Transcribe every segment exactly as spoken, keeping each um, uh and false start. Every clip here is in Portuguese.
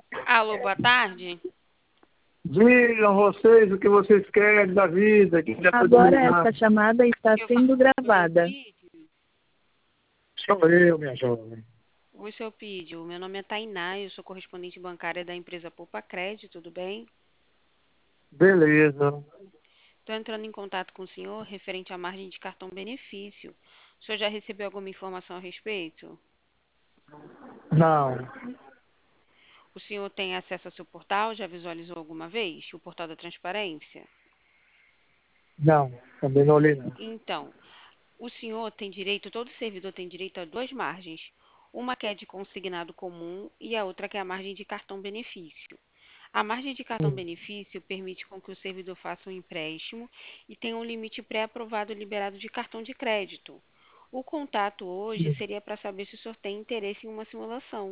Alô, boa tarde. Digam vocês o que vocês querem da vida. Que já tá Agora desligado. esta chamada está Eu falo sendo com o gravada. Eupídio. Sou eu, minha jovem. Oi, seu Eupídio. Meu nome é Tainá, eu sou correspondente bancária da empresa Poupa Crédito, tudo bem? Beleza. Estou entrando em contato com o senhor referente à margem de cartão benefício. O senhor já recebeu alguma informação a respeito? Não, O senhor tem acesso ao seu portal? Já visualizou alguma vez? O portal da transparência? não. Também não olhei, não. Então, o senhor tem direito, todo servidor tem direito a duas margens. Uma que é de consignado comum e a outra que é a margem de cartão benefício. A margem de cartão Hum, benefício permite com que o servidor faça um empréstimo e tenha um limite pré-aprovado liberado de cartão de crédito. O contato hoje hum. seria para saber se o senhor tem interesse em uma simulação.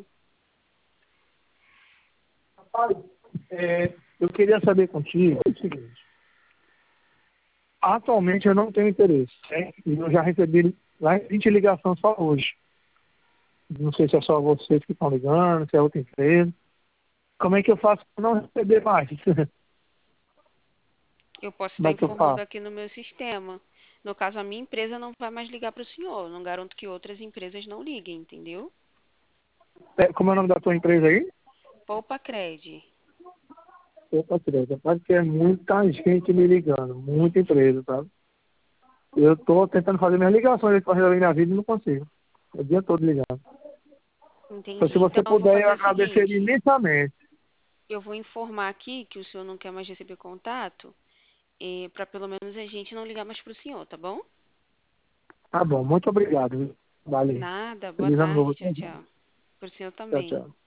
Rapaz, é, eu queria saber contigo o seguinte. Atualmente eu não tenho interesse. Né? E eu já recebi lá vinte ligações só hoje. Não sei se é só vocês que estão ligando, se é outra empresa. Como é que eu faço para não receber mais? Eu posso Como estar é que eu informando faço? aqui no meu sistema. No caso, a minha empresa não vai mais ligar para o senhor. Não garanto que outras empresas não liguem, entendeu? É, como é o nome da tua empresa aí? Poupa Cred. Opa, Tereza, pode ter muita gente me ligando, muita empresa, sabe? Eu estou tentando fazer minhas ligações para resolver minha vida e não consigo. O dia todo ligando. Então, se Entendi. você Então, eu vou puder, eu fazer o agradeceria seguinte. imensamente. Eu vou informar aqui que o senhor não quer mais receber contato, para pelo menos a gente não ligar mais para o senhor, tá bom? Tá bom, muito obrigado. Viu? Valeu. Nada. Boa Feliz ano tarde. novo. Tchau, tchau. Para o senhor Tchau, também. tchau.